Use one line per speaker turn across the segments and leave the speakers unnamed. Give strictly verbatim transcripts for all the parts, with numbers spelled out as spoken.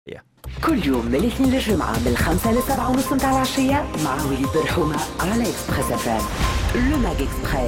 كل يوم من الاثنين للجمعة من الخمسة للسبعة ونص متاع العشية مع وليد برحومة على إكسبريس اف ام. لو ماج إكسبريس.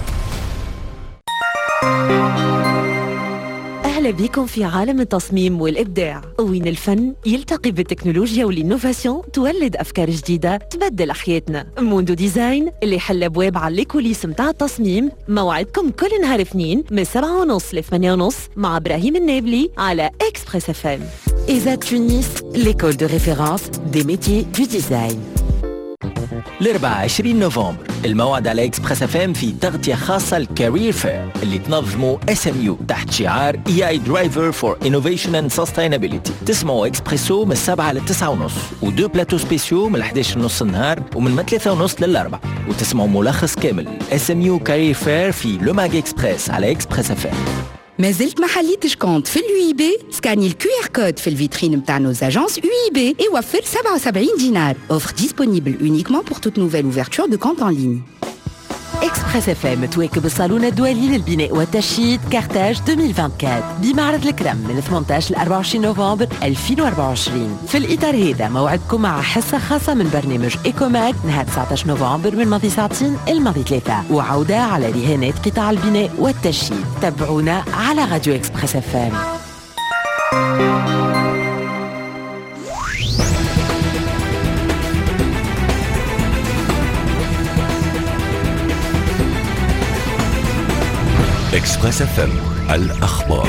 أهلا بكم في عالم التصميم والإبداع، وين الفن يلتقي بالتكنولوجيا والإنوفاسيون تولد أفكار جديدة تبدل حياتنا. موندو ديزاين اللي حل أبواب على الكوليس متاع التصميم، موعدكم كل نهار اثنين من سبعة ونص لثمانية ونص مع إبراهيم النابلي على إكسبريس اف ام. إذا تونس، l'école de référence des métiers du design.
الأربعاء عشرين نوفمبر الموعد على إكسبريس اف ام في تغطية خاصة الكارير فير اللي تنظمه اس ام يو تحت شعار اي اي درايفر فور انوفيشن اند سستينابيليتي. تسمعوا اكسبريسو من السبعة للتسعة ونص، ودو بلاتو سبيسيو من الحداش ونص النهار ومن ثلاثة ونص للأربع، وتسمعوا ملخص كامل اس ام يو كارير فير في لو ماج اكسبريس على إكسبريس اف ام.
ما زلت ما حليتش كونت في اليو اي بي؟ سكاني الكيو ار كود في الفيترين نتاع نوز اجونس يو اي بي يوفر سبعة وسبعين دينار. اوفر ديسپونيبل uniquement pour toute nouvelle ouverture de compte en ligne.
إكسبريس اف ام تواكب الصالون الدولي للبناء والتشييد كارتاج ألفين وأربعة وعشرين بمعرض الكرم من ثمانية عشر ل أربعة وعشرين نوفمبر ألفين وأربعة وعشرين. في الإطار هذا موعدكم مع حصة خاصة من برنامج إيكوماك نهار تسعة عشر نوفمبر من ماضي ساعتين الماضي ثلاثة، وعودة على رهانات قطاع البناء والتشييد. تابعونا على راديو إكسبريس اف ام.
إكسبريس اف ام الأخبار.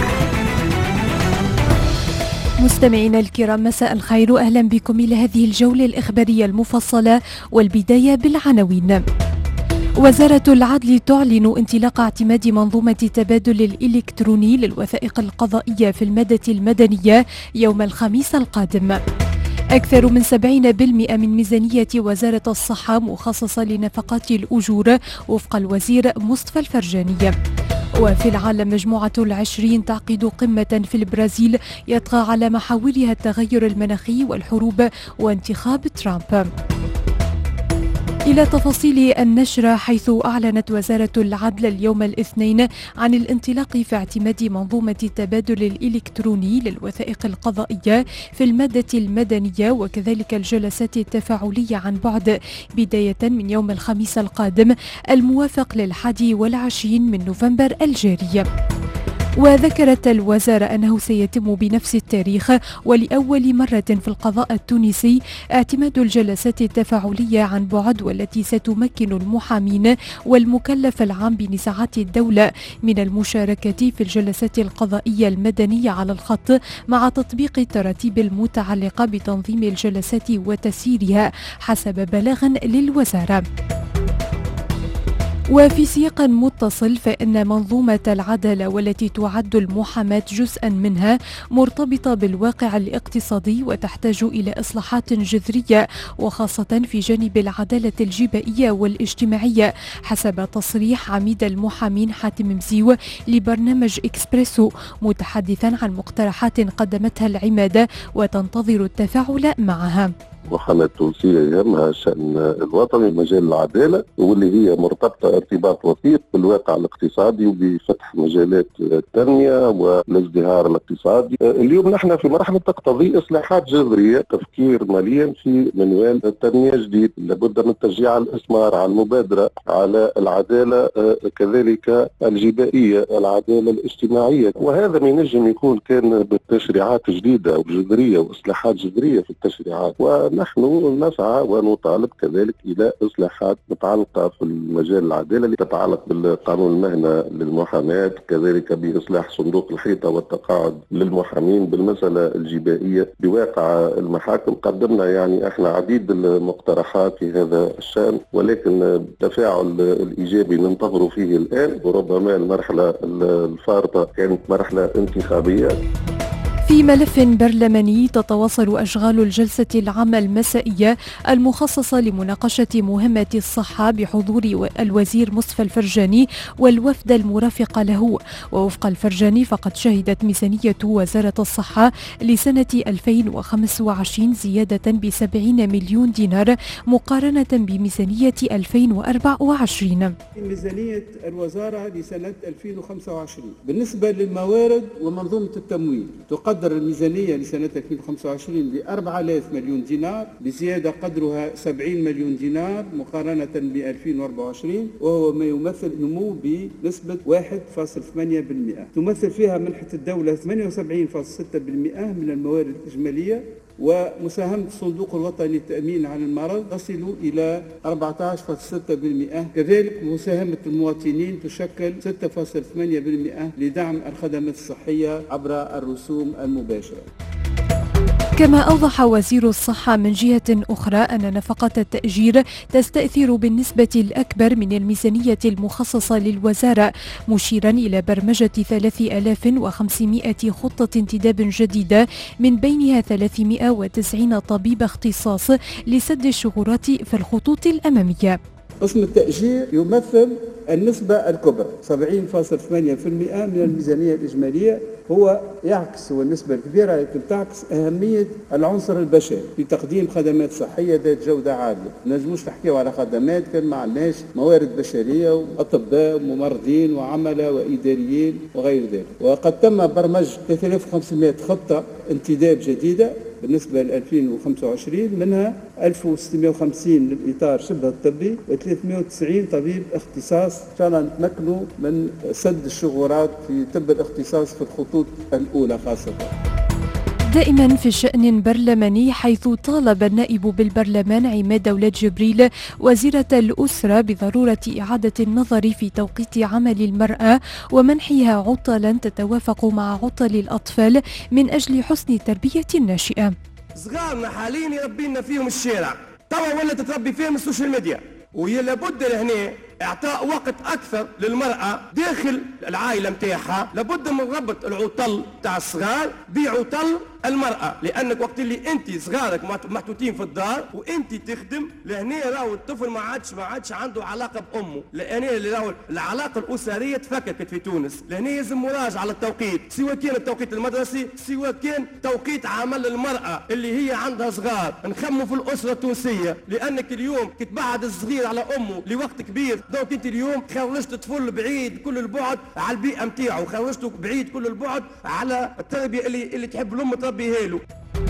مستمعينا الكرام، مساء الخير وأهلا بكم إلى هذه الجولة الإخبارية المفصلة، والبداية بالعناوين. وزارة العدل تعلن انطلاق اعتماد منظومة التبادل الإلكتروني للوثائق القضائية في المادة المدنية يوم الخميس القادم. أكثر من سبعين بالمئة من ميزانية وزارة الصحة مخصصة لنفقات الأجور وفق الوزير مصطفى الفرجاني. وفي العالم، مجموعة العشرين تعقد قمة في البرازيل يطغى على محاورها التغير المناخي والحروب وانتخاب ترامب. إلى تفاصيل النشرة، حيث أعلنت وزارة العدل اليوم الاثنين عن الانطلاق في اعتماد منظومة التبادل الإلكتروني للوثائق القضائية في المادة المدنية وكذلك الجلسات التفاعلية عن بعد بداية من يوم الخميس القادم الموافق للحادي والعشرين من نوفمبر الجاري. وذكرت الوزارة أنه سيتم بنفس التاريخ ولأول مرة في القضاء التونسي اعتماد الجلسات التفاعلية عن بعد، والتي ستمكن المحامين والمكلف العام بنزاعات الدولة من المشاركة في الجلسات القضائية المدنية على الخط، مع تطبيق التراتيب المتعلقة بتنظيم الجلسات وتسييرها حسب بلاغ للوزارة. وفي سياق متصل، فإن منظومة العدالة والتي تعد المحاماة جزءا منها مرتبطة بالواقع الاقتصادي وتحتاج إلى إصلاحات جذرية، وخاصة في جانب العدالة الجبائية والاجتماعية، حسب تصريح عميد المحامين حاتم مزيو لبرنامج إكسبريسو، متحدثا عن مقترحات قدمتها العمادة وتنتظر التفاعل معها.
المحاماة التونسية يهمها الشأن الوطني مجال العدالة، واللي هي مرتبطة ارتباط وثيق بالواقع الاقتصادي وبفتح مجالات التنمية والازدهار الاقتصادي. اليوم نحن في مرحلة تقتضي إصلاحات جذرية، تفكير ماليا في منوال التنمية جديد، لابد من تشجيع الإثمار على المبادرة، على العدالة كذلك الجبائية، العدالة الاجتماعية، وهذا ما ينجم يكون كان بالتشريعات جديدة وجذرية وإصلاحات جذرية في التشريعات. ونحن نسعى ونطالب كذلك إلى إصلاحات متعلقة في المجال العدالة اللي تتعلق بالقانون المهنة للمحاماة، كذلك بإصلاح صندوق الحيطة والتقاعد للمحامين، بالمسألة الجبائية بواقع المحاكم. قدمنا يعني احنا عديد المقترحات في هذا الشأن، ولكن التفاعل الإيجابي ننتظر فيه الآن، وربما المرحلة الفارطة كانت مرحلة انتخابية.
في ملف برلماني، تتواصل أشغال الجلسة العامة المسائية المخصصة لمناقشة مهمة الصحة بحضور الوزير مصطفى الفرجاني والوفد المرافق له. ووفق الفرجاني، فقد شهدت ميزانية وزارة الصحة لسنة ألفين وخمسة وعشرين زيادة بسبعين مليون دينار مقارنة بميزانية ألفين وأربعة وعشرين.
ميزانية الوزارة لسنة ألفين وخمسة وعشرين بالنسبة للموارد ومنظومة التمويل تقدم تقدر الميزانية لسنة ألفين وخمسة وعشرين ب أربعة آلاف مليون دينار بزيادة قدرها سبعين مليون دينار مقارنة ب ألفين وأربعة وعشرين، وهو ما يمثل نمو بنسبة واحد فاصلة ثمانية بالمئة. تمثل فيها منحة الدولة ثمانية وسبعين فاصلة ستة بالمئة من الموارد الإجمالية، ومساهمة الصندوق الوطني للتأمين على المرض تصل إلى أربعة عشر فاصلة ستة بالمئة. كذلك مساهمة المواطنين تشكل ستة فاصلة ثمانية بالمئة لدعم الخدمات الصحية عبر الرسوم المباشرة.
كما أوضح وزير الصحة من جهة أخرى أن نفقة التأجير تستأثر بالنسبة الأكبر من الميزانية المخصصة للوزارة، مشيرا إلى برمجة ثلاثة آلاف وخمسمائة خطة انتداب جديدة من بينها ثلاثمائة وتسعين طبيب اختصاص لسد الثغرات في الخطوط الأمامية.
قسم التأجير يمثل النسبة الكبرى سبعين فاصلة ثمانية بالمئة من الميزانية الإجمالية، هو يعكس هو النسبة الكبيرة لكن تعكس أهمية العنصر البشري في تقديم خدمات صحية ذات جودة عالية. ما نجموش نحكيو على خدمات كان ما عندناش موارد بشرية وأطباء وممرضين وعملاء وإداريين وغير ذلك. وقد تم برمج ثلاثة آلاف وخمسمائة خطة انتداب جديدة بالنسبة ل ألفين وخمسة وعشرين، منها ألف وستمائة وخمسين للإطار شبه الطبي وثلاثمائة وتسعين طبيب اختصاص، إن شاء الله نتمكنوا من سد الثغرات في طب الاختصاص في الخطوط الأولى خاصة.
دائما في الشأن برلماني، حيث طالب النائب بالبرلمان عماد دولة جبريل وزيرة الأسرة بضرورة إعادة النظر في توقيت عمل المرأة ومنحها عطلا تتوافق مع عطل الأطفال من أجل حسن تربية الناشئة.
صغارنا حاليا يربينا فيهم الشارع، توا ولا تتربي فيهم السوشيال ميديا، ولابد لهنا اعطاء وقت اكثر للمراه داخل العائله متاعها. لابد من ربط العطل تاع الصغار بعطل المراه، لانك وقت اللي انت صغارك محطوطين في الدار وانت تخدم، لهنا راهو الطفل ما عادش ما عادش عنده علاقه بامه، لهنا راهو العلاقه الاسريه تفككت في تونس. لهنا لازم مراجعه على التوقيت، سواء كان التوقيت المدرسي سواء كان توقيت عمل المراه اللي هي عندها صغار. نخموا في الاسره التونسيه، لانك اليوم كتبعد الصغير على امه لوقت كبير، دونك انت اليوم خرجت طفل بعيد كل البعد على البيئه نتاعو، خرجته بعيد كل البعد على التربيه اللي اللي تحب الام تربيها له.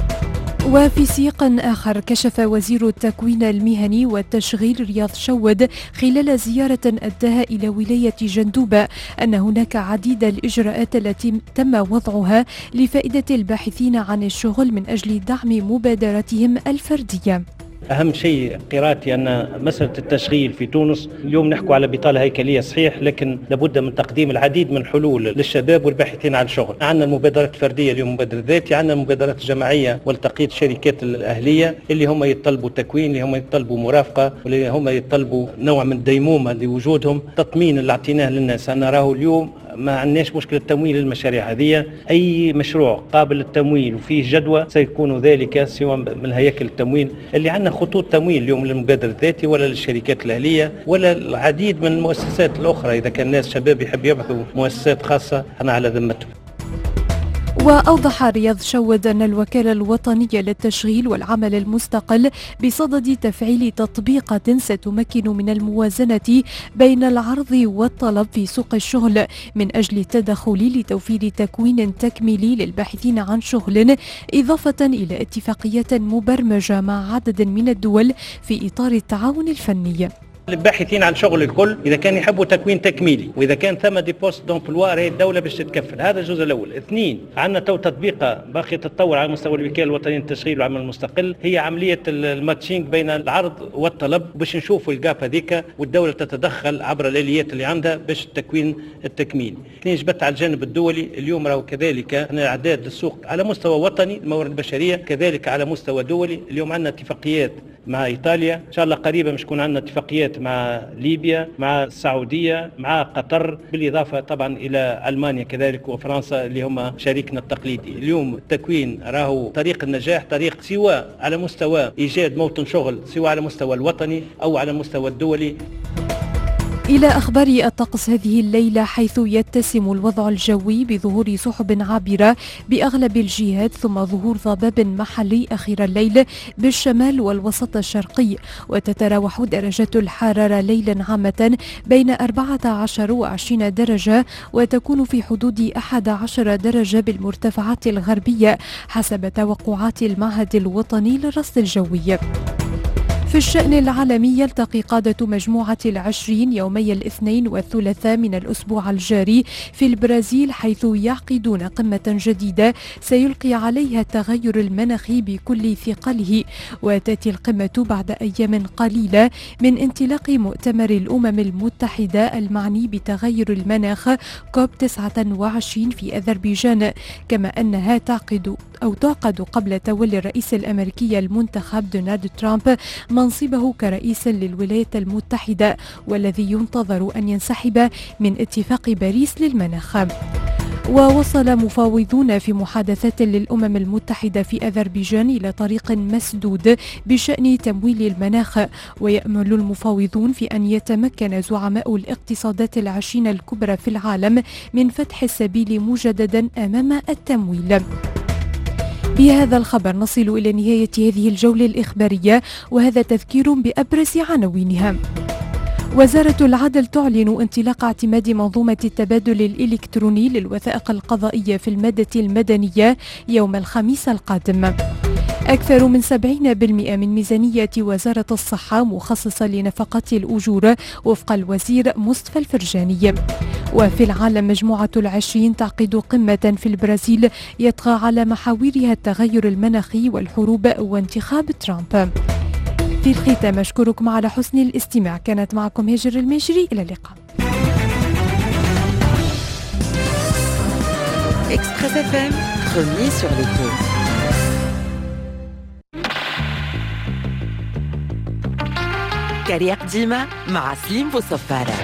وفي سياق آخر، كشف وزير التكوين المهني والتشغيل رياض شود خلال زيارة أداها إلى ولاية جندوبة أن هناك عديد الإجراءات التي تم وضعها لفائدة الباحثين عن الشغل من أجل دعم مبادراتهم الفردية.
أهم شيء قراءتي أن مسألة التشغيل في تونس اليوم نحكوا على بطالة هيكلية صحيح، لكن لابد من تقديم العديد من حلول للشباب والباحثين عن شغل. عندنا المبادرات الفردية اليوم مبادرة ذاتي، عندنا المبادرات الجماعية والتقييد الشركات الأهلية اللي هم يطلبوا تكوين، اللي هم يطلبوا مرافقة، واللي هم يطلبوا نوع من الديمومة لوجودهم. تطمين اللي اعطيناه للناس أن راهو اليوم ما عندناش مشكلة تمويل المشاريع هذه، أي مشروع قابل للتمويل وفيه جدوى سيكون ذلك سواء من هياكل التمويل اللي عندنا خطوط تمويل اليوم للمبادرة الذاتي ولا للشركات الأهلية ولا العديد من المؤسسات الأخرى. إذا كان الناس شباب يحب يبحثوا مؤسسات خاصة أنا على ذمتهم.
وأوضح رياض شود أن الوكالة الوطنية للتشغيل والعمل المستقل بصدد تفعيل تطبيقات ستمكن من الموازنة بين العرض والطلب في سوق الشغل من أجل التدخل لتوفير تكوين تكميلي للباحثين عن شغل، إضافة إلى اتفاقية مبرمجة مع عدد من الدول في إطار التعاون الفني.
الباحثين عن شغل الكل اذا كان يحبوا تكوين تكميلي واذا كان ثم دي بوست دومبلوا راهي الدوله باش تتكفل. هذا الجزء الاول. اثنين، عندنا تو تطبيقه باقيه تتطور على مستوى الوكاله الوطنيه للتشغيل والعمل المستقل، هي عمليه الماتشينج بين العرض والطلب باش نشوفوا الجاب هذيك والدوله تتدخل عبر الاليات اللي عندها باش التكوين التكميلي. اثنين، جبت على الجانب الدولي اليوم راهو كذلك اعداد للسوق على مستوى وطني الموارد البشريه كذلك على مستوى دولي. اليوم عندنا اتفاقيات مع إيطاليا، إن شاء الله قريبا مش يكون عندنا اتفاقيات مع ليبيا مع السعودية مع قطر، بالإضافة طبعا إلى ألمانيا كذلك وفرنسا اللي هم شريكنا التقليدي. اليوم التكوين راهو طريق النجاح، طريق سواء على مستوى إيجاد موطن شغل سواء على مستوى الوطني أو على المستوى الدولي.
إلى أخبار الطقس هذه الليلة، حيث يتسم الوضع الجوي بظهور سحب عابرة بأغلب الجهات، ثم ظهور ضباب محلي أخير الليل بالشمال والوسط الشرقي، وتتراوح درجات الحرارة ليلا عامة بين أربعة عشر وعشرين درجة، وتكون في حدود أحد عشر درجة بالمرتفعات الغربية حسب توقعات المعهد الوطني للرصد الجوي. في الشأن العالمي، يلتقي قادة مجموعة العشرين يومي الاثنين والثلاثاء من الأسبوع الجاري في البرازيل، حيث يعقدون قمة جديدة سيلقي عليها التغير المناخي بكل ثقله، وتأتي القمة بعد أيام قليلة من انطلاق مؤتمر الأمم المتحدة المعني بتغير المناخ كوب تسعة وعشرين في أذربيجان، كما أنها تعقد أو تعقد قبل تولي الرئيس الأمريكي المنتخب دونالد ترامب منصبه كرئيس للولايات المتحدة، والذي ينتظر أن ينسحب من اتفاق باريس للمناخ. ووصل مفاوضون في محادثات للأمم المتحدة في أذربيجان إلى طريق مسدود بشأن تمويل المناخ، ويأمل المفاوضون في أن يتمكن زعماء الاقتصادات العشرين الكبرى في العالم من فتح السبيل مجددا أمام التمويل. بهذا الخبر نصل إلى نهاية هذه الجولة الإخبارية، وهذا تذكير بأبرز عناوينها. وزارة العدل تعلن انطلاق اعتماد منظومة التبادل الإلكتروني للوثائق القضائية في المادة المدنية يوم الخميس القادم. أكثر من سبعين بالمئة من ميزانية وزارة الصحة مخصصة لنفقات الأجور وفق الوزير مصطفى الفرجاني. وفي العالم، مجموعة العشرين تعقد قمة في البرازيل يطغى على محاورها التغير المناخي والحروب وانتخاب ترامب. في الختام أشكركم على حسن الاستماع، كانت معكم هاجر الماجري، إلى اللقاء.
Express إف إم, premier sur l'écho. كاريا قديمة مع سليم بوصفارة.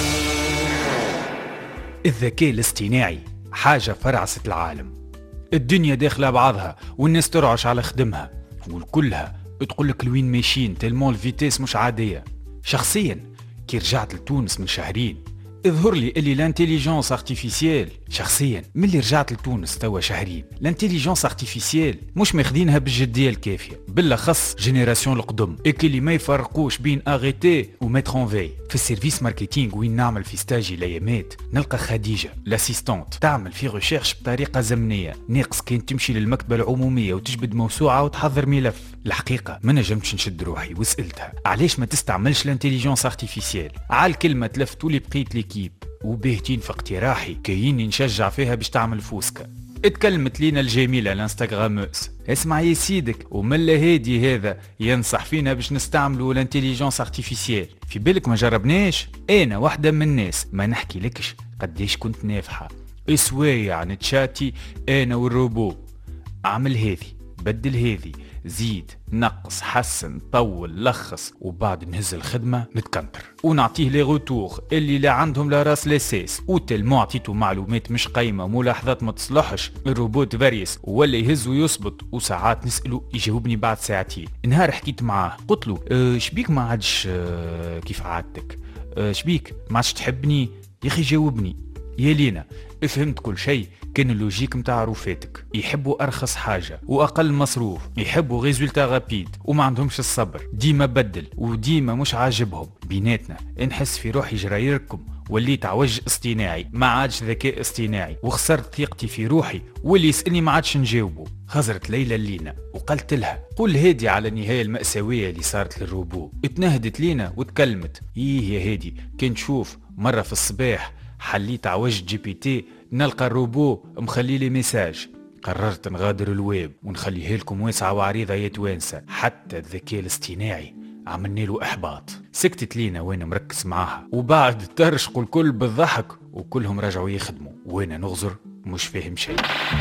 الذكاء الاصطناعي حاجة فرعست العالم، الدنيا داخلة بعضها والناس ترعش على خدمها، والكلها تقولك لوين ماشيين تلمون الفيتيس مش عادية. شخصيا كي رجعت لتونس من شهرين اظهر لي اللي لانتيليجنس ارتيفيسيال، شخصيا من اللي رجعت لتونس توا شهرين لانتيليجنس ارتيفيسيال مش ماخذينها بالجديه الكافيه، بالاخص جينيراسيون القدم اكي اللي ما يفرقوش بين اغيتي وميتر في. في السيرفيس ماركتينغ وين نعمل في ستاجي الايامات نلقى خديجه لاسيستونت تعمل في ريشيرش بطريقه زمنيه، ناقص كان تمشي للمكتبه العموميه وتجبد موسوعه وتحضر ملف. الحقيقه ما نجمتش نشد روحي وسالتها علاش ما تستعملش لانتيليجنس ارتيفيسيال. على الكلمه تلفت لي بقيت لي وباهتين في اقتراحي كايني نشجع فيها باش تعمل فوسكا. اتكلمت لينا الجميله الانستغراموس، اسمع يا سيدك وملا هادي هذا ينصح فينا باش نستعملوا الانتيليجنس ارتيفيسيال. في بالك ما جربناش؟ انا واحده من الناس ما نحكي لكش قديش كنت نافحه اسوايع نتشاتي انا والروبو. اعمل هذي بدل هذي زيد نقص حسن طول لخص، وبعد نهز الخدمه نتكنتر ونعطيه لي روتور اللي لا عندهم لا راس لاساس، وتلمو عطيته معلومات مش قايمه ملاحظات ما تصلحش. الروبوت فاريس ولا يهز ويصبط، وساعات نساله يجاوبني بعد ساعتين. نهار حكيت معاه قلت له أه شبيك ما عادش أه كيف عادتك، أه شبيك ما عادش تحبني يا اخي جاوبني. يا لينا فهمت كل شيء، كان اللوجيك متاع روفاتك يحبوا ارخص حاجه واقل مصروف، يحبوا ريزولتا رابيد وما عندهمش الصبر، ديما بدل وديما مش عاجبهم. بيناتنا نحس في روحي جرايركم وليت عوج اصطناعي ما عادش ذكاء اصطناعي، وخسرت ثقتي في روحي، واللي يسالني ما عادش نجاوبه. خزرت ليلى لينا وقلت لها قول هادي على النهايه المأساويه اللي صارت للروبو. اتنهدت لينا وتكلمت، ايه يا هادي كان تشوف مره في الصباح حليت عوج جي بي تي نلقى الروبو مخلي لي ميساج. قررت نغادر الويب ونخليها لكم واسعه وعريضه يا توانسه. حتى الذكاء الاصطناعي عملنا له احباط. سكتت لينا وانا مركز معاها، وبعد ترشقوا الكل بالضحك وكلهم رجعوا يخدموا وانا نغزر مش فاهم شيء.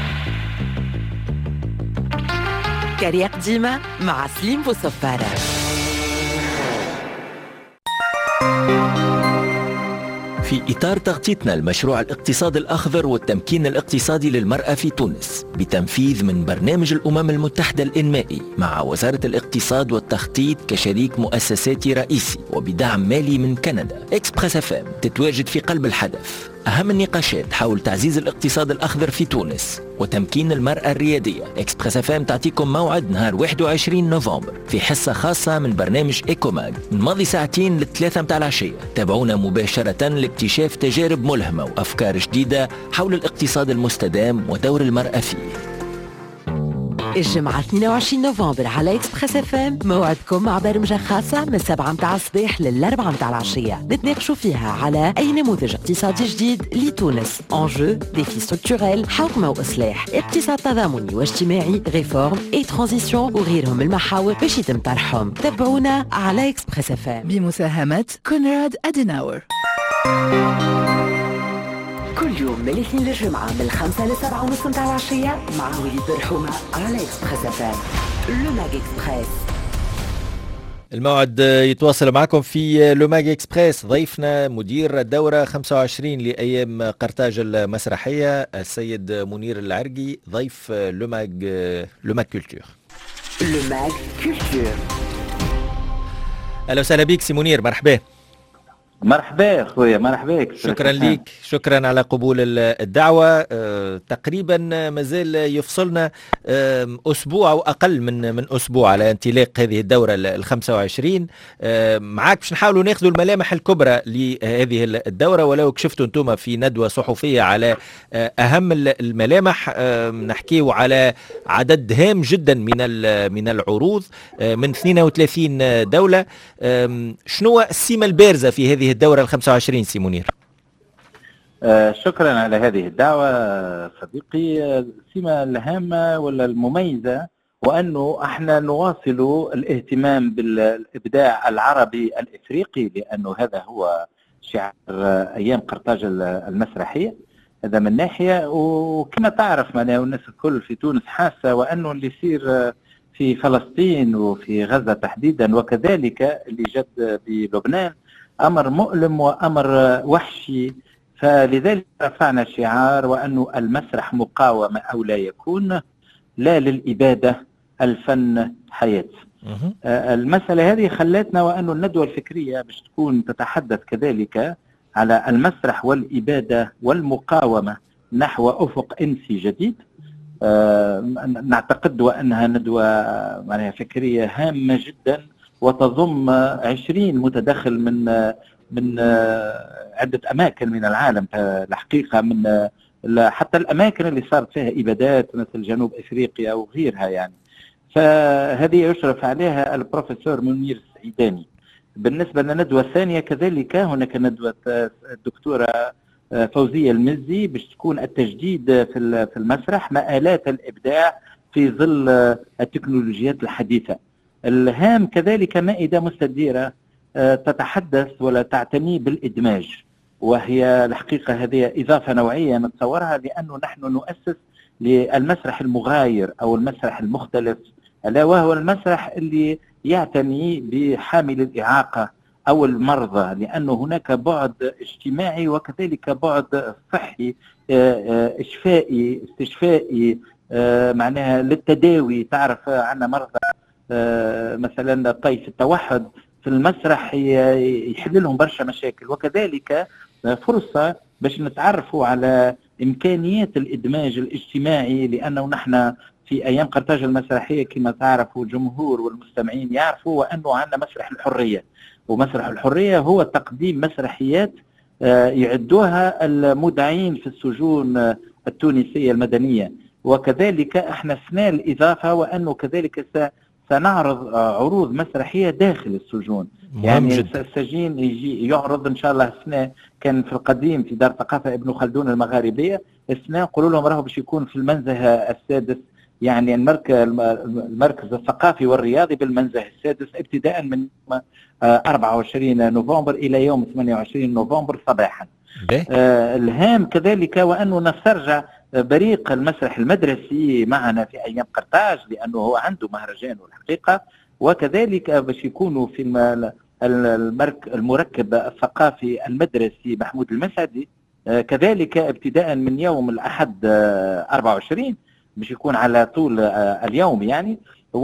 كاريا قديمه مع سليم بوصفارة.
في إطار تغطيتنا المشروع الاقتصاد الأخضر والتمكين الاقتصادي للمرأة في تونس بتنفيذ من برنامج الأمم المتحدة الإنمائي مع وزارة الاقتصاد والتخطيط كشريك مؤسساتي رئيسي وبدعم مالي من كندا، إكسبريس اف ام تتواجد في قلب الحدث. أهم النقاشات حول تعزيز الاقتصاد الأخضر في تونس وتمكين المرأة الريادية. إكسبريس اف ام تعطيكم موعد نهار واحد وعشرين نوفمبر في حصة خاصة من برنامج إيكوماج من ماضي ساعتين للثلاثة متاع العشية. تابعونا مباشرة لاكتشاف تجارب ملهمة وأفكار جديدة حول الاقتصاد المستدام ودور المرأة فيه.
الجمعة اثنين وعشرين نوفمبر على إكسبريس اف ام موعدكم مع برمجة خاصة من سبعة متاع الصباح للأربعة متاع العشية نتناقشوا فيها على أي نموذج اقتصادي جديد لتونس. انجو، ديفي ستركتوريل، حوكمة وإصلاح، اقتصاد تضامني واجتماعي، ريفورم اي ترانزيسيون وغيرهم المحاور باش يتم طرحهم. تابعونا على إكسبريس اف ام
بمساهمة كونراد أديناور.
كل يوم من الاثنين للجمعة من الخمسة لسبعة ونص متاع العشية مع وليد برحومة على إكسبريس اف ام. لو ماج إكسبريس.
الموعد يتواصل معكم في لو ماج إكسبريس. ضيفنا مدير الدورة خمسة وعشرين لأيام قرطاج المسرحية السيد منير العرقي، ضيف لو ماج لو ماج كولتور.
لو ماج كولتور.
أهلا وسهلا بك سي منير، مرحبا.
مرحبا خويا، مرحبا.
شكرا لك، شكرا على قبول الدعوة. أه تقريبا مازال يفصلنا أه أسبوع أو أقل من من أسبوع على انطلاق هذه الدورة الخمسة وعشرين. أه معاك باش نحاولوا ناخذوا الملامح الكبرى لهذه الدورة، ولو كشفتوا أنتم في ندوة صحفية على أه أهم الملامح. أه نحكيوا على عدد هام جدا من من العروض أه من اثنين وثلاثين دولة. أه شنو السمة البارزة في هذه الدورة الخمسة وعشرين سي منير؟
آه شكرا على هذه الدعوة صديقي. السمة الهامة ولا المميزة وأنه احنا نواصل الاهتمام بالإبداع العربي الإفريقي، لأنه هذا هو شعار أيام قرطاج المسرحية. هذا من ناحية، وكما تعرف معناها والناس الكل في تونس حاسة وأنه اللي يصير في فلسطين وفي غزة تحديدا وكذلك اللي جد بلبنان أمر مؤلم وأمر وحشي. فلذلك رفعنا شعار وأنه المسرح مقاومة أو لا يكون، لا للإبادة الفن حياة. آه المسألة هذه خلتنا وأنه الندوة الفكرية باش تكون تتحدث كذلك على المسرح والإبادة والمقاومة نحو أفق إنسي جديد. آه نعتقد وأنها ندوة معناها فكرية هامة جدا وتضم عشرين متدخل من من عدة أماكن من العالم الحقيقة، من حتى الأماكن اللي صارت فيها إبادات مثل جنوب إفريقيا وغيرها يعني. فهذه يشرف عليها البروفيسور منير السعيداني. بالنسبة للندوة الثانية كذلك هناك ندوة الدكتورة فوزية المزي باش تكون التجديد في في المسرح، مآلات الإبداع في ظل التكنولوجيات الحديثة. الهام كذلك مائدة مستديرة تتحدث ولا تعتني بالإدماج، وهي الحقيقة هذه إضافة نوعية نتصورها، لأنه نحن نؤسس للمسرح المغاير أو المسرح المختلف، ألا وهو المسرح اللي يعتني بحامل الإعاقة أو المرضى، لأنه هناك بعد اجتماعي وكذلك بعد صحي إشفائي استشفائي معناها للتداوي. تعرف عنا مرضى مثلا طيف التوحد في المسرح يحل لهم برشا مشاكل، وكذلك فرصة باش نتعرفوا على إمكانيات الإدماج الاجتماعي، لأنه نحن في أيام قرطاج المسرحية كما تعرفوا الجمهور والمستمعين يعرفوا وأنه عندنا مسرح الحرية، ومسرح الحرية هو تقديم مسرحيات يعدوها المودعين في السجون التونسية المدنية. وكذلك احنا سنا الإضافة وأنه كذلك سنعرض عروض مسرحية داخل السجون، يعني السجين يجي يعرض إن شاء الله السنة. كان في القديم في دار ثقافة ابن خلدون المغاربية السنة قولوا لهم راهو باش يكون في المنزه السادس، يعني المركز المركز الثقافي والرياضي بالمنزه السادس ابتداء من أربعة وعشرين نوفمبر إلى يوم ثمانية وعشرين نوفمبر صباحا. آه الهام كذلك وأنه نسترجع بريق المسرح المدرسي معنا في أيام قرطاج، لأنه هو عنده مهرجان والحقيقة، وكذلك باش يكونوا في المركب الثقافي المدرسي محمود المسعدي، كذلك ابتداء من يوم الأحد أربعة وعشرين باش يكون على طول اليوم يعني.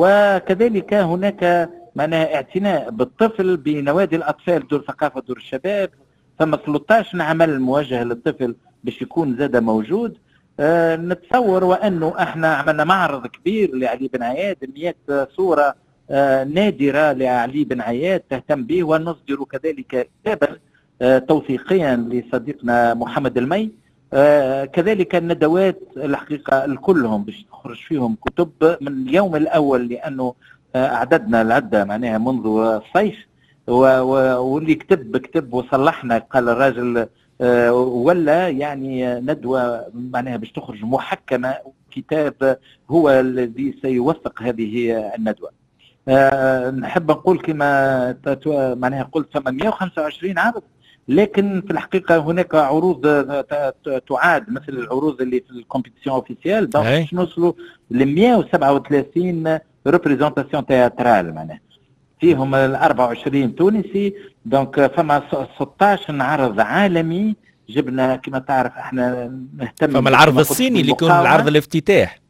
وكذلك هناك معناها اعتناء بالطفل بنوادي الأطفال، دور ثقافة دور الشباب، ثم ثلاثة عشر عمل موجه للطفل باش يكون زاد موجود. أه نتصور وأنه احنا عملنا معرض كبير لعلي بن عياد، مئة صورة أه نادرة لعلي بن عياد تهتم به، ونصدر كذلك كتابا أه توثيقيا لصديقنا محمد المي. أه كذلك الندوات الحقيقة الكلهم باش تخرج فيهم كتب من اليوم الأول، لأنه أه أعددنا العدة معناها منذ الصيف، واللي كتب كتب وصلحنا قال الراجل أه ولا يعني ندوة معناها باش تخرج محكمة، كتاب هو الذي سيوثق هذه الندوة. أه نحب نقول كما معناها قلت ثم مئة وخمسة وعشرين عرض، لكن في الحقيقة هناك عروض تعاد مثل العروض اللي في الكومبيتيسيون اوفيسيال، دونك باش نوصلوا ل مئة وسبعة وثلاثين ريبريزونتاسيون تياترال معناها، فيهم ال أربعة وعشرين تونسي، دونك فما ستة عشر عرض عالمي جبنا. كما تعرف احنا نهتم
فما العرض الصيني اللي يكون العرض الافتتاح،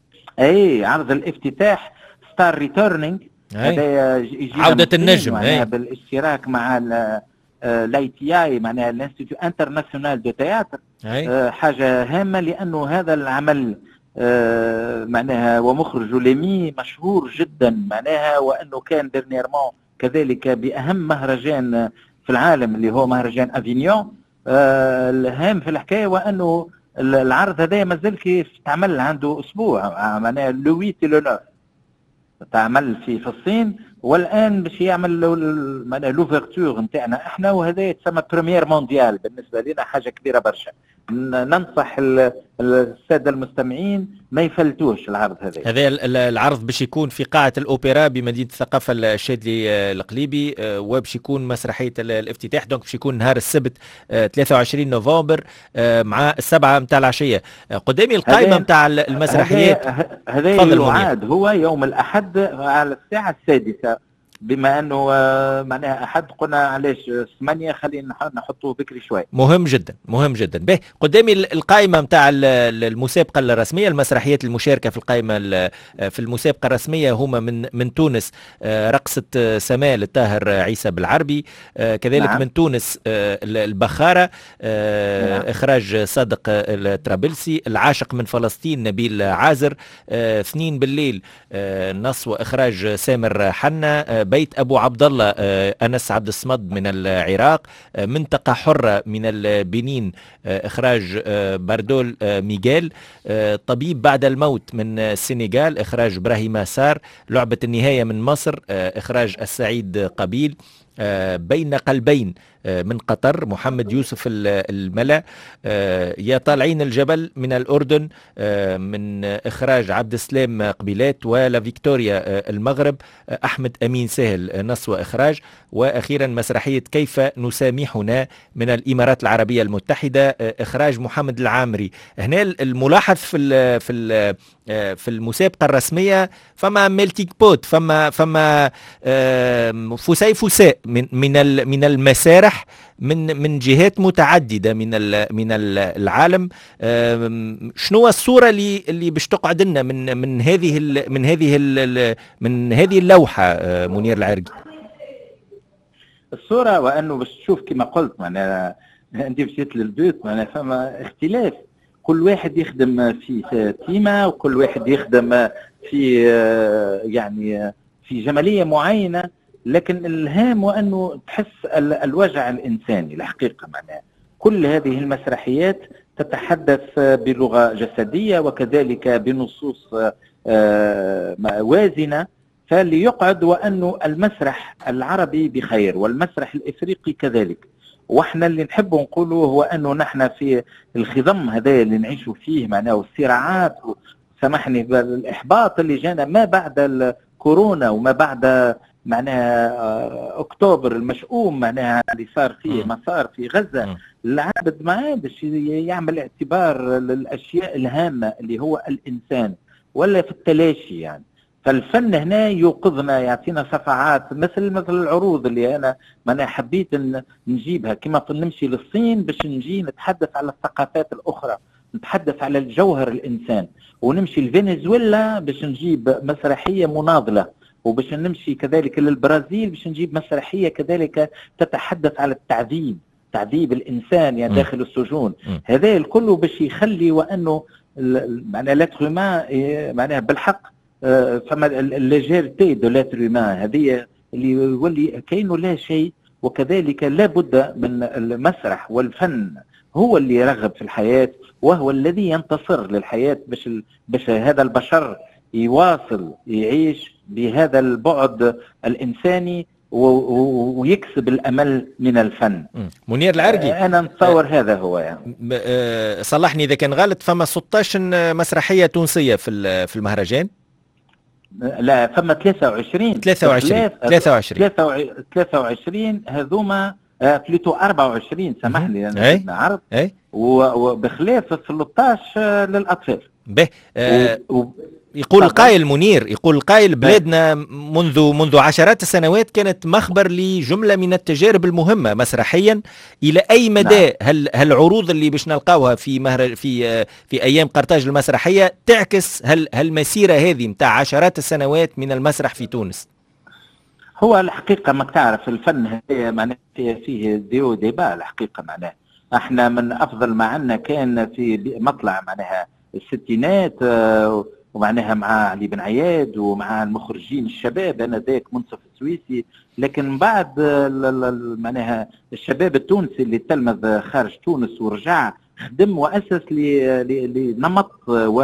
اي عرض الافتتاح ستار ريتورنينج، هذا
عودة النجم
بالاشتراك مع الاي تي اي معناها الانستيتيو انترناسيونال دو تياتر، حاجة هامة لأنه هذا العمل آه معناها ومخرج ليمي مشهور جدا معناها، وأنه كان ديرنييرمون كذلك بأهم مهرجان في العالم اللي هو مهرجان أفينيون. آه الهام في الحكاية وأنه العرض هذا مازال كيف تعمل عنده أسبوع معناها لو ويت لو نوف تعمل في في الصين، والآن باش يعمل معناها لوفرتور نتاعنا احنا، وهذا يتسمى بريمير مونديال بالنسبة لنا، حاجة كبيرة برشا. ننصح السادة المستمعين ما يفلتوش العرض هذا.
هذا العرض باش يكون في قاعة الأوبرا بمدينة الثقافة الشاذلي القليبي، وباش يكون مسرحية الافتتاح، دونك باش يكون نهار السبت ثلاثة وعشرين نوفمبر مع السبعة متاع العشية. قدامي القائمة متاع المسرحيات،
هذا يعاد هو يوم الأحد على الساعة السادسة، بما انه معناها احد قلنا علاش ثمانية خلينا نحطوه بكري شوي.
مهم جدا مهم جدا. به قدامي القائمه نتاع المسابقه الرسميه، المسرحيات المشاركه في القائمه في المسابقه الرسميه هما من من تونس رقصه سماء الطاهر عيسى بالعربي، كذلك نعم. من تونس البخاره نعم. اخراج صادق الطرابلسي، العاشق من فلسطين نبيل عازر، اثنين بالليل نص واخراج سامر حنا، بيت أبو عبد الله أنس عبد الصمد من العراق، منطقة حرة من البنين إخراج باردول ميغيل، طبيب بعد الموت من السنغال إخراج إبراهيم سار، لعبة النهاية من مصر إخراج السعيد قبيل، بين قلبين من قطر محمد يوسف الملا، يا طالعين الجبل من الأردن من إخراج عبد السلام قبيلات، ولا فيكتوريا المغرب أحمد أمين سهل نص وإخراج، وأخيرا مسرحية كيف نسامحنا من الإمارات العربية المتحدة إخراج محمد العامري. هنا الملاحظ في ال في ال في المسابقة الرسمية فما ميلتيك بوت، فما فما فساي فساء من من من المسارح من من جهات متعدده من من العالم. شنو الصوره اللي اللي باش تقعد لنا من من هذه من هذه من هذه اللوحه منير العرقي؟
الصوره وانه باش تشوف كما قلت معناها انت مشيت للبيوت معناها فما اختلاف، كل واحد يخدم في تيمه وكل واحد يخدم في يعني في جماليه معينه، لكن الهام وأنه تحس الوجع الإنساني الحقيقة. معناها كل هذه المسرحيات تتحدث بلغة جسدية وكذلك بنصوص وازنة، فليقعد وأنه المسرح العربي بخير والمسرح الإفريقي كذلك. واحنا اللي نحب نقوله هو أنه نحن في الخضم هذا اللي نعيشوا فيه معناه والصراعات، سامحني بالإحباط اللي جانا ما بعد الكورونا وما بعد معناها اكتوبر المشؤوم معناها اللي صار فيه ما صار في غزه، العابد ما عادش يعمل اعتبار للاشياء الهامه اللي هو الانسان ولا في التلاشي يعني. فالفن هنا يوقظنا، يعطينا صفعات، مثل مثل العروض اللي انا ما انا حبيت ان نجيبها، كما نمشي للصين باش نجي نتحدث على الثقافات الاخرى، نتحدث على الجوهر الانسان، ونمشي لفنزويلا باش نجيب مسرحيه مناضله، وباش نمشي كذلك للبرازيل باش نجيب مسرحيه كذلك تتحدث على التعذيب، تعذيب الانسان يعني داخل السجون. هذا الكل باش يخلي وانه معناها لاتر هيومان معناها بالحق فما الليجيرتي دو لاتر هيومان، هذه اللي يولي كاينه لا شيء. وكذلك لا بد من المسرح والفن هو اللي يرغب في الحياه، وهو الذي ينتصر للحياه باش باش هذا البشر يواصل يعيش بهذا البعد الانساني ويكسب الامل من الفن.
منير العرقي،
انا نتصور أه هذا هو يعني.
أه صلحني اذا كان غلط، فما ستة عشر مسرحيه تونسيه في في المهرجان؟
لا، فما ثلاثة وعشرين
ثلاثة وعشرين ثلاثة وعشرين
ثلاثة وعشرين هذوما بلوتو أربعة وعشرين، سامحني انا عرض وبخلاف ثلاثة عشر للاطفال.
به أه و... يقول القائل منير، يقول القائل بلادنا منذ منذ عشرات السنوات كانت مخبر لجملة من التجارب المهمة مسرحيا. إلى أي مدى نعم. هل هل العروض اللي باش نلقاوها في مهر في في أيام قرطاج المسرحية تعكس هل هالمسيرة هذه متاع عشرات السنوات من المسرح في تونس؟
هو الحقيقة ما تعرف الفن هذا معناه فيه ديو ديبا. الحقيقة معناه احنا من أفضل ما عندنا كان في مطلع معناها الستينات ومعناها مع علي بن عياد ومع المخرجين الشباب، انا ذاك منصف السويسي. لكن بعد معناها الشباب التونسي اللي تلمذ خارج تونس ورجع خدم واسس لنمط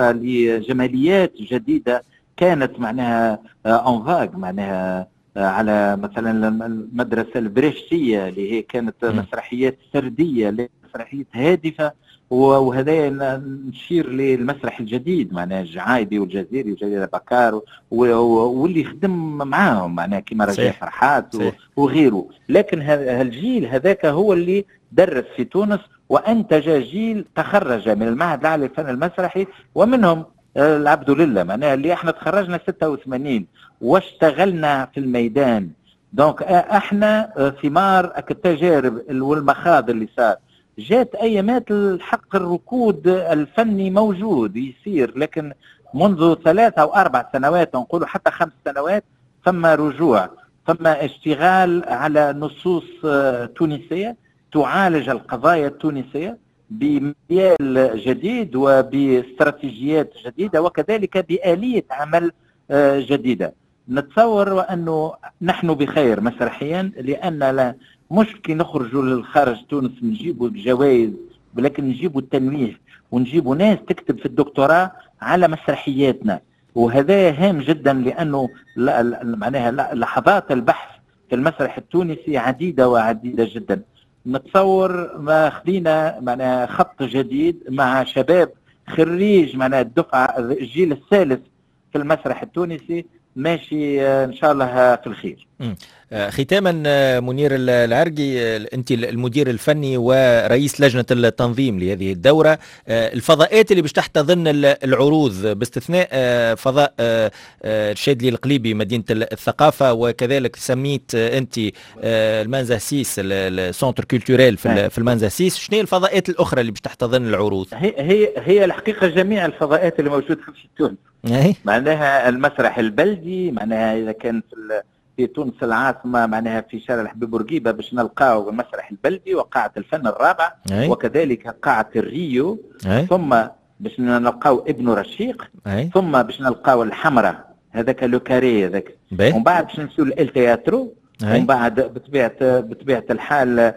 ولجماليات جديده كانت معناها انفاق، معناها على مثلا المدرسه البريشتيه اللي هي كانت مسرحيات سرديه، مسرحيات هادفه. وهذا نشير للمسرح الجديد معناها الجعايبي والجزيري وجليل بكار واللي خدم معاهم معناها كما رجاء فرحات وغيره. لكن هالجيل هذاك هو اللي درس في تونس وانتج جيل تخرج من المعهد العالي للفن المسرحي، ومنهم العبد لله معناها اللي احنا تخرجنا ستة وثمانين واشتغلنا في الميدان. دونك احنا ثمار التجارب والمخاض اللي صار. جات ايامات الحق الركود الفني موجود يصير، لكن منذ ثلاث او اربع سنوات نقولوا حتى خمس سنوات ثم رجوع، ثم اشتغال على نصوص تونسيه تعالج القضايا التونسيه بميال جديد وباستراتيجيات جديده وكذلك بآلية عمل جديده. نتصور انه نحن بخير مسرحيا، لان لا مش كي نخرجوا للخارج تونس نجيبوا الجوائز، ولكن نجيبوا التنويه ونجيبوا ناس تكتب في الدكتوراه على مسرحياتنا، وهذا هام جدا لانه معناها لحظات البحث في المسرح التونسي عديده وعديده جدا. نتصور ما خدينا معناها خط جديد مع شباب خريج معناها الدفعه الجيل الثالث في المسرح التونسي ماشي ان شاء الله في الخير.
ختاما منير العرقي، انت المدير الفني ورئيس لجنه التنظيم لهذه الدوره، الفضاءات اللي باش تحتضن العروض باستثناء فضاء الشادلي القليبي مدينه الثقافه، وكذلك سميت انت المنزهسيس السونتر كولتوريل في المنزهسيس، شنو الفضاءات الاخرى اللي باش تحتضن العروض؟
هي هي هي الحقيقه جميع الفضاءات اللي موجوده في تونس، معناها المسرح البلدي، معناها اذا كان في في تونس العاصمة معناها في شارع الحبيب بورقيبة باش نلقاو المسرح البلدي وقاعة الفن الرابع أي. وكذلك قاعة الريو أي. ثم باش نلقاو ابن رشيق أي. ثم باش نلقاو الحمراء هذاك لو كاري هذاك، ومن بعد باش نمشيو للتياترو، ومن بعد بطبيعة بطبيعة الحال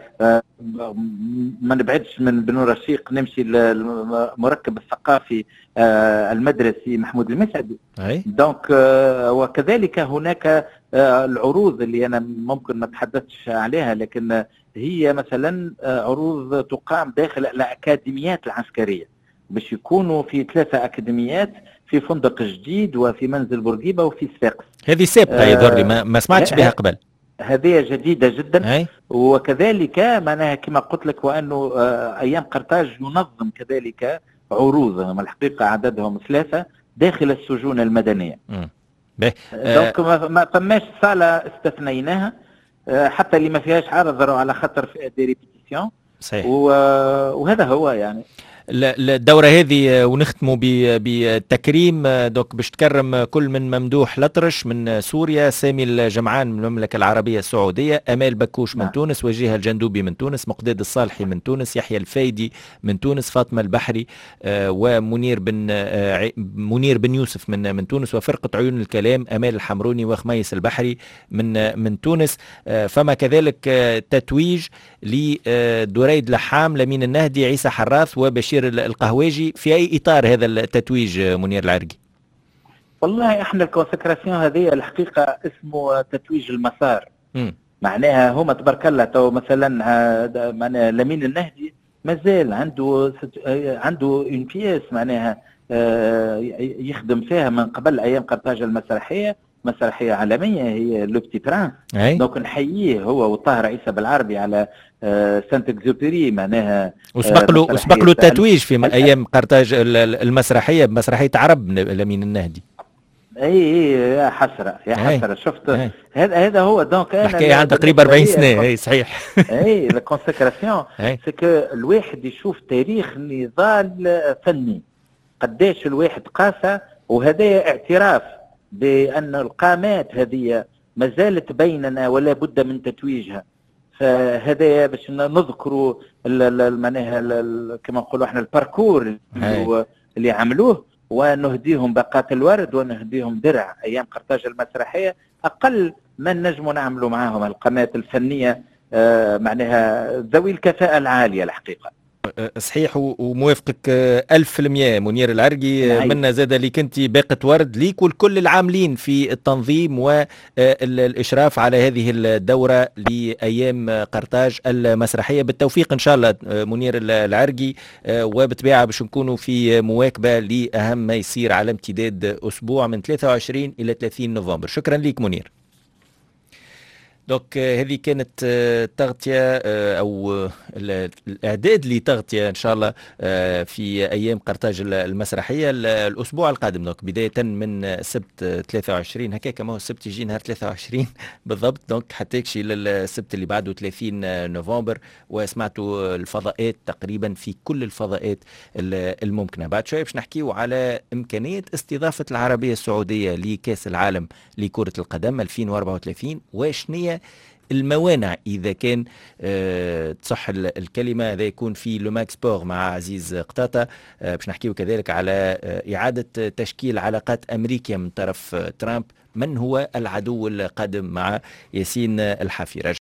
ما نبعدش من بن رشيق نمشي للمركب الثقافي المدرسي محمود المسعدي. دونك وكذلك هناك العروض اللي انا ممكن ما تحدثتش عليها، لكن هي مثلا عروض تقام داخل الاكاديميات العسكريه، باش يكونوا في ثلاثه اكاديميات في فندق جديد وفي منزل بورقيبه وفي صفاقس.
هذه سابقه يا دري، ما, ما سمعتش بها قبل.
هذه جديده جدا. أي. وكذلك معناها كما قلت لك وانه ايام قرطاج ينظم كذلك عروض، الحقيقه عددهم ثلاثه داخل السجون المدنيه.
م.
دونك ما فماش صاله استثنيناها حتى اللي ما فيهاش عرض على خاطر دي ريبيتيسيون.
صحيح.
وهذا هو يعني
الدورة هذه ونختموا بالتكريم. دوك باش تكرم كل من ممدوح لطرش من سوريا، سامي الجمعان من المملكة العربية السعودية، أمال بكوش من تونس، وجيه الجندوبي من تونس، مقداد الصالحي من تونس، يحيى الفايدي من تونس، فاطمة البحري ومنير بن منير بن يوسف من من تونس، وفرقة عيون الكلام أمال الحمروني وخميس البحري من من تونس. فما كذلك تتويج لدريد لحام، لمين النهدي، عيسى حراث وبشير القهواجي. في أي إطار هذا التتويج منير العرقي؟
والله احنا الكونسكراسيون هذه الحقيقة اسمه تتويج المسار. م. معناها هما تبارك الله تو مثلا معناها لمين النهدي مازال عنده عنده اون بيس معناها يخدم فيها من قبل ايام قرطاج المسرحية، مسرحية عالمية هي لو بتي برانس. دونك نحييه هو والطاهر عيسى بالعربي على سانت اكزوبيري معناها.
وسبق له وسبق له التتويج في ايام قرطاج المسرحية بمسرحية عرب لمين النهدي.
اي اي يا حسرة يا حسرة. شفت هذا هذا هو دونك انا
الحكاية عن تقريبا أربعين سنة. اي صحيح.
اي لا كونسكراسيون سكو الواحد يشوف تاريخ نضال فني قداش الواحد قاسى، وهذا اعتراف بأن القامات هذه ما زالت بيننا ولا بد من تتويجها. فهذا باش نذكروا معناها كما نقولوا احنا الباركور اللي, اللي عملوه، ونهديهم باقات الورد ونهديهم درع ايام قرطاج المسرحيه. اقل ما نجموا نعملوا معاهم القامات الفنيه آه معناها ذوي الكفاءه العاليه الحقيقه.
صحيح وموافقك ألف في المية منير العرقي. منا زاد لي كنتي باقة ورد ليك ولكل العاملين في التنظيم والإشراف على هذه الدورة لأيام قرطاج المسرحية. بالتوفيق إن شاء الله منير العرقي، وبتباعة باش نكونوا في مواكبة لأهم ما يصير على امتداد أسبوع من ثلاثة وعشرين إلى ثلاثين نوفمبر. شكرا ليك منير. دوك هذه كانت تغطية أو الإعداد لتغطية إن شاء الله في أيام قرطاج المسرحية الأسبوع القادم. دوك بداية من السبت ثلاثة وعشرين هكا، كما هو السبت يجي نهار ثلاثة وعشرين بالضبط، دوك حتى يكشي للسبت اللي بعده ثلاثين نوفمبر. وسمعتوا الفضاءات تقريبا في كل الفضاءات الممكنة. بعد شوية باش نحكيو على إمكانية استضافة العربية السعودية لكأس العالم لكرة القدم ألفين وأربعة وثلاثين، وشنية الموانع إذا كان أه تصح الكلمة. هذا يكون في لوماكس بور مع عزيز قطاطة. أه باش نحكيه كذلك على أه إعادة تشكيل علاقات أمريكا من طرف أه ترامب. من هو العدو القادم مع ياسين الحافي.